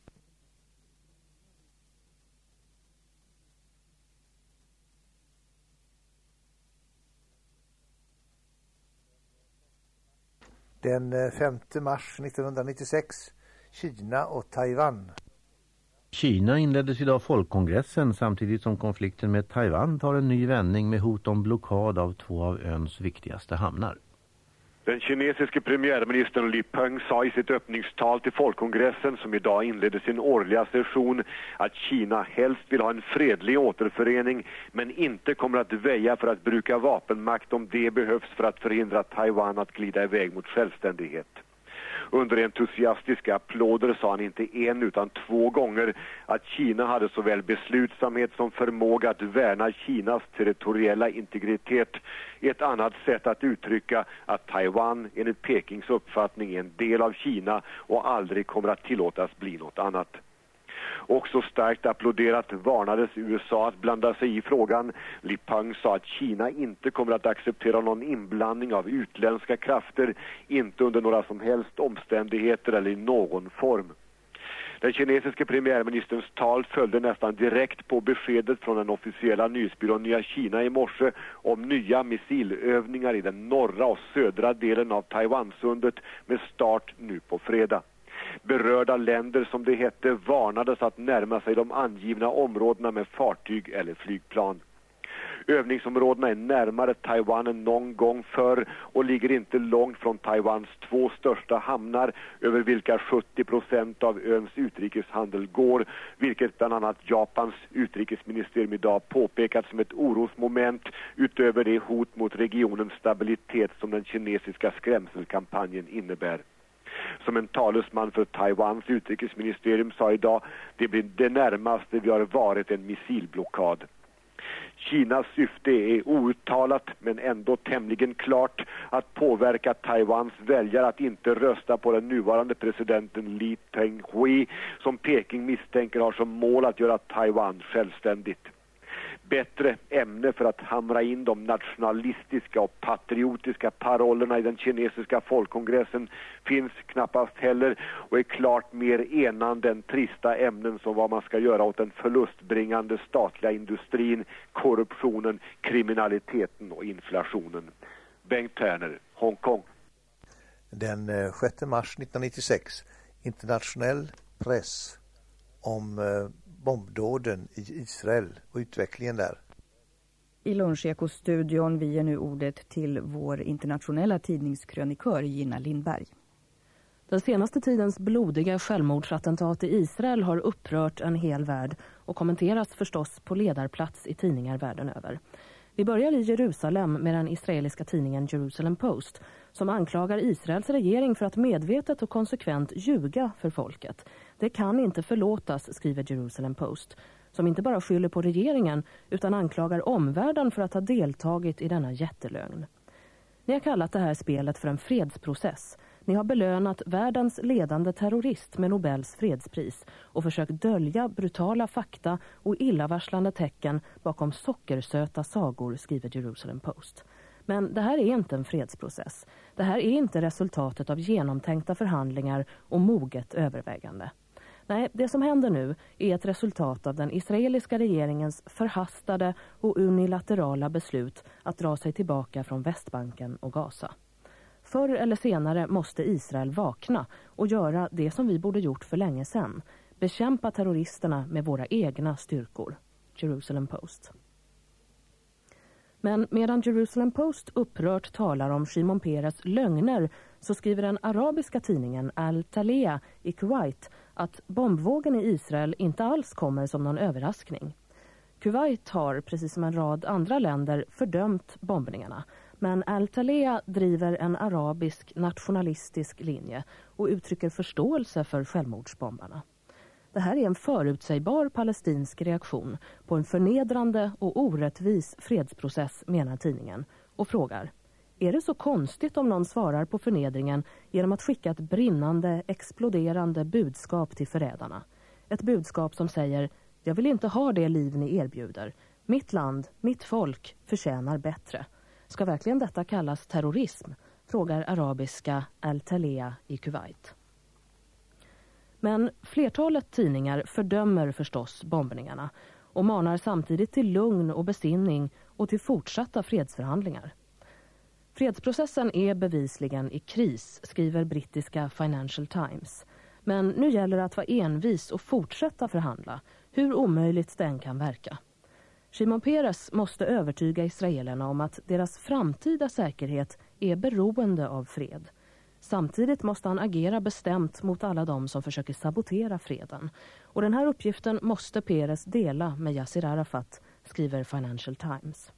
Den femte mars nittonhundranittiosex, Kina och Taiwan. Kina inleddes idag folkkongressen samtidigt som konflikten med Taiwan tar en ny vändning med hot om blockad av två av öns viktigaste hamnar. Den kinesiske premiärministern Li Peng sa i sitt öppningstal till folkkongressen som idag inledde sin årliga session att Kina helst vill ha en fredlig återförening men inte kommer att väja för att bruka vapenmakt om det behövs för att förhindra Taiwan att glida iväg mot självständighet. Under entusiastiska applåder sa han inte en utan två gånger att Kina hade såväl beslutsamhet som förmåga att värna Kinas territoriella integritet. Ett annat sätt att uttrycka att Taiwan enligt Pekings uppfattning är en del av Kina och aldrig kommer att tillåtas bli något annat. Också starkt applåderat varnades U S A att blanda sig i frågan. Li Peng sa att Kina inte kommer att acceptera någon inblandning av utländska krafter, inte under några som helst omständigheter eller i någon form. Den kinesiske premiärministerns tal följde nästan direkt på beskedet från den officiella nyhetsbyrån Nya Kina i morse om nya missilövningar i den norra och södra delen av Taiwansundet med start nu på fredag. Berörda länder, som det hette, varnades att närma sig de angivna områdena med fartyg eller flygplan. Övningsområdena är närmare Taiwan än någon gång förr och ligger inte långt från Taiwans två största hamnar över vilka sjuttio procent av öns utrikeshandel går, vilket bland annat Japans utrikesministerium idag påpekat som ett orosmoment utöver det hot mot regionens stabilitet som den kinesiska skrämselkampanjen innebär. Som en talesman för Taiwans utrikesministerium sa idag, det blir det närmaste vi har varit en missilblockad. Kinas syfte är outtalat men ändå tämligen klart att påverka Taiwans väljare att inte rösta på den nuvarande presidenten Lee Teng-hui som Peking misstänker har som mål att göra Taiwan självständigt. Bättre ämne för att hamra in de nationalistiska och patriotiska parollerna i den kinesiska folkkongressen finns knappast heller och är klart mer enande än trista ämnen som vad man ska göra åt den förlustbringande statliga industrin, korruptionen, kriminaliteten och inflationen. Bengt Terner, Hongkong. Den sjätte mars nittonhundranittiosex, internationell press om bombdåden i Israel och utvecklingen där. I Lunchekostudion vi ger nu ordet till vår internationella tidningskrönikör Gina Lindberg. Den senaste tidens blodiga självmordsattentat i Israel har upprört en hel värld och kommenteras förstås på ledarplats i tidningar världen över. Vi börjar i Jerusalem med den israeliska tidningen Jerusalem Post som anklagar Israels regering för att medvetet och konsekvent ljuga för folket. Det kan inte förlåtas, skriver Jerusalem Post, som inte bara skyller på regeringen utan anklagar omvärlden för att ha deltagit i denna jättelögn. Ni har kallat det här spelet för en fredsprocess. Ni har belönat världens ledande terrorist med Nobels fredspris och försökt dölja brutala fakta och illavarslande tecken bakom sockersöta sagor, skriver Jerusalem Post. Men det här är inte en fredsprocess. Det här är inte resultatet av genomtänkta förhandlingar och moget övervägande. Nej, det som händer nu är ett resultat av den israeliska regeringens förhastade och unilaterala beslut att dra sig tillbaka från Västbanken och Gaza. Förr eller senare måste Israel vakna och göra det som vi borde gjort för länge sedan. Bekämpa terroristerna med våra egna styrkor. Jerusalem Post. Men medan Jerusalem Post upprört talar om Shimon Peres lögner så skriver den arabiska tidningen Al-Talea i Kuwait att bombvågen i Israel inte alls kommer som någon överraskning. Kuwait har, precis som en rad andra länder, fördömt bombningarna. Men Al-Talea driver en arabisk nationalistisk linje och uttrycker förståelse för självmordsbombarna. Det här är en förutsägbar palestinsk reaktion på en förnedrande och orättvis fredsprocess, menar tidningen, och frågar: är det så konstigt om någon svarar på förnedringen genom att skicka ett brinnande, exploderande budskap till förrädarna? Ett budskap som säger: jag vill inte ha det liv ni erbjuder. Mitt land, mitt folk förtjänar bättre. Ska verkligen detta kallas terrorism? Frågar arabiska Al-Talea i Kuwait. Men flertalet tidningar fördömer förstås bombningarna och manar samtidigt till lugn och besinning och till fortsatta fredsförhandlingar. Fredsprocessen är bevisligen i kris, skriver brittiska Financial Times. Men nu gäller det att vara envis och fortsätta förhandla, hur omöjligt det än kan verka. Shimon Peres måste övertyga israelerna om att deras framtida säkerhet är beroende av fred. Samtidigt måste han agera bestämt mot alla de som försöker sabotera freden. Och den här uppgiften måste Peres dela med Yasser Arafat, skriver Financial Times.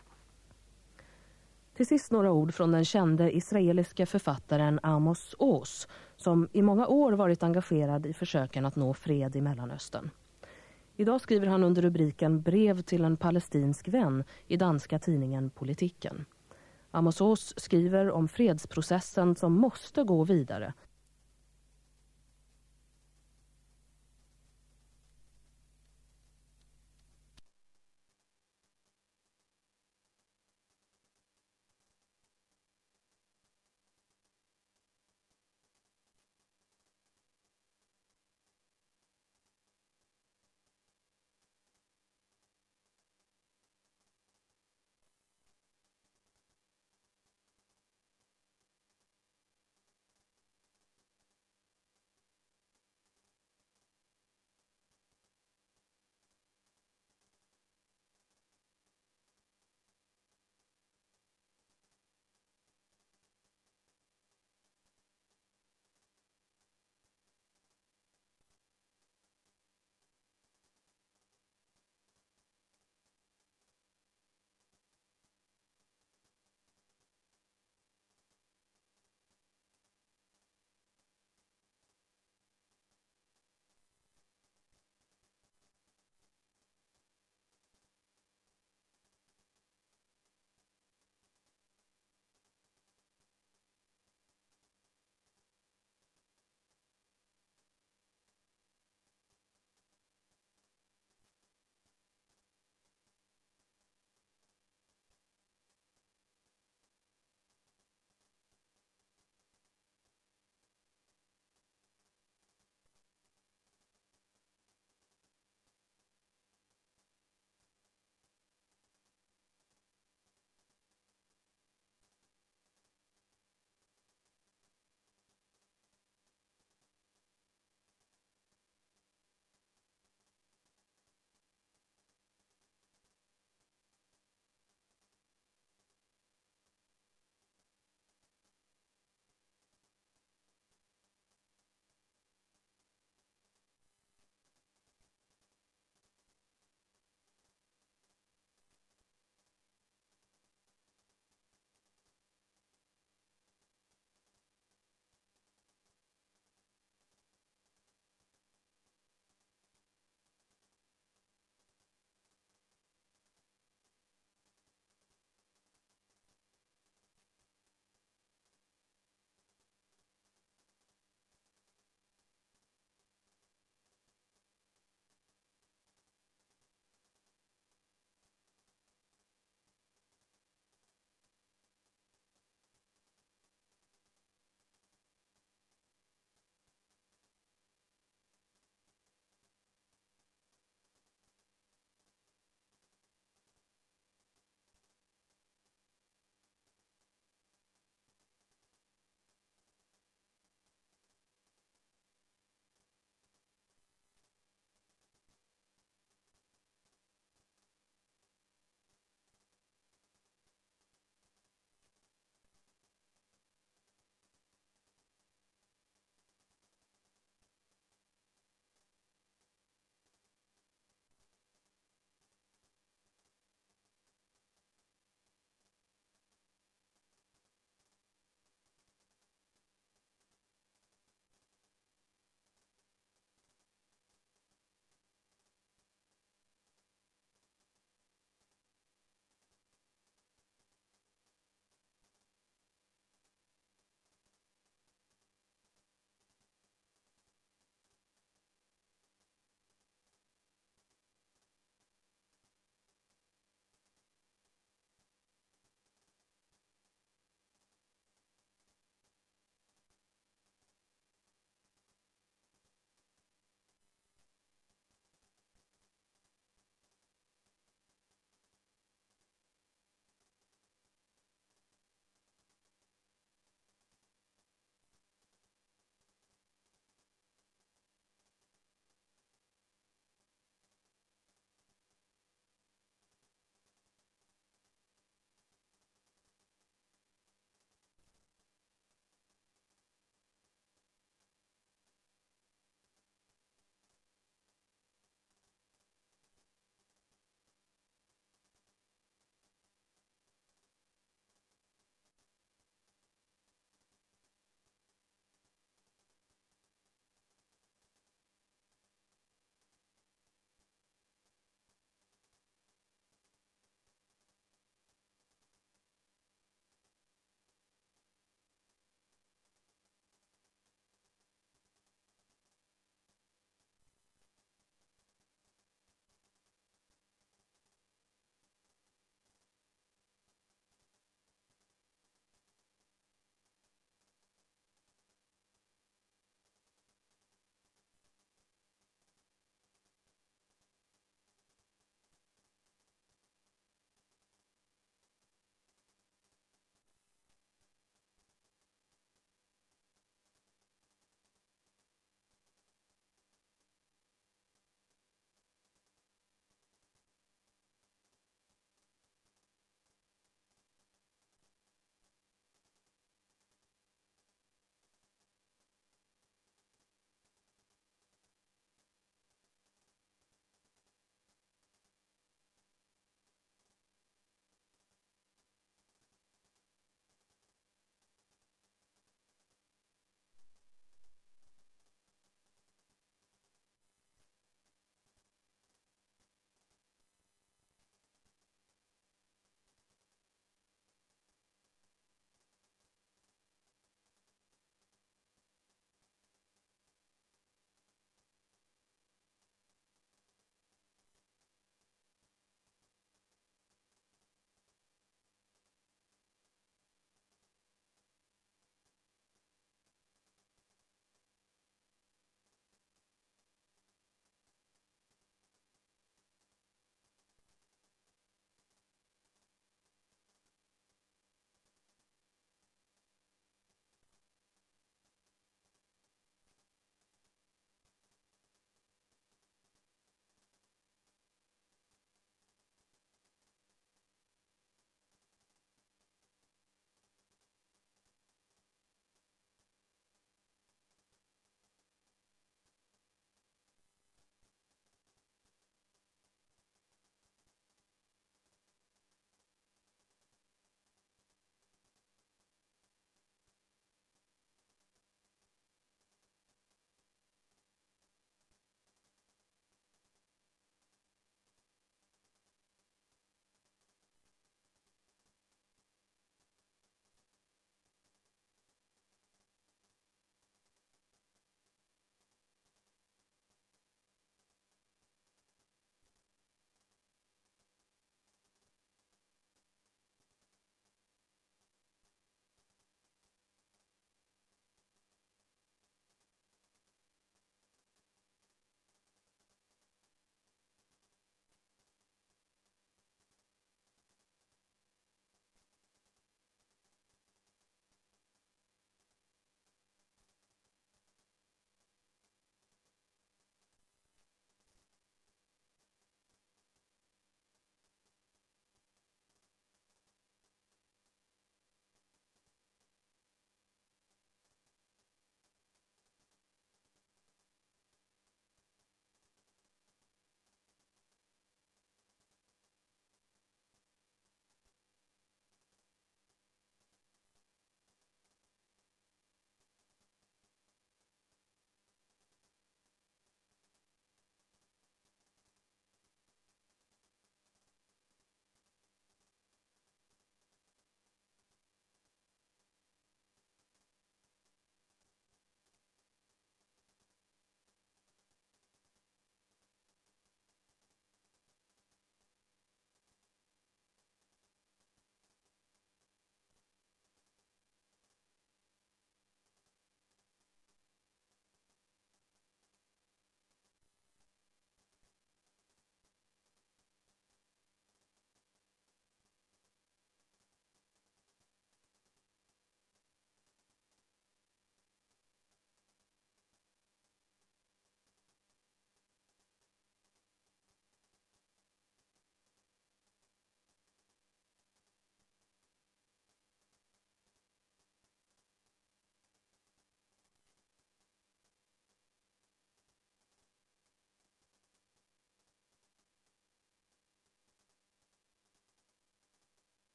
Till sist några ord från den kände israeliska författaren Amos Oz, som i många år varit engagerad i försöken att nå fred i Mellanöstern. Idag skriver han under rubriken Brev till en palestinsk vän i danska tidningen Politiken. Amos Oz skriver om fredsprocessen som måste gå vidare